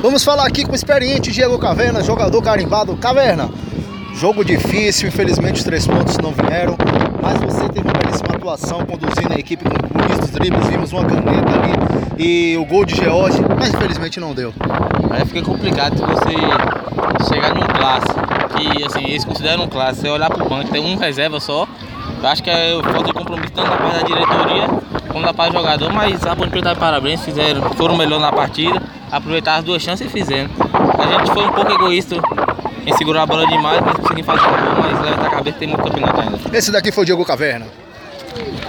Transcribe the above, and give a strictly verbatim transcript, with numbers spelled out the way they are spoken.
Vamos falar aqui com o experiente Diego Caverna, jogador carimbado. Caverna, jogo difícil, infelizmente os três pontos não vieram, mas você teve uma belíssima atuação conduzindo a equipe com o Luiz dos dribles, vimos uma caneta ali e o gol de George, mas infelizmente não deu. Aí fica complicado você chegar num clássico, que assim, eles consideram um clássico, você olhar pro banco, tem um reserva só. Eu acho que é falta de compromisso tanto da parte da diretoria como da parte do jogador, mas a Ponte Preta tá de parabéns, fizeram, foram melhor na partida, aproveitaram as duas chances e fizeram. A gente foi um pouco egoísta em segurar a bola demais, mas conseguimos fazer um gol, mas leva a cabeça que tem muito campeonato ainda. Esse daqui foi o Diego Caverna.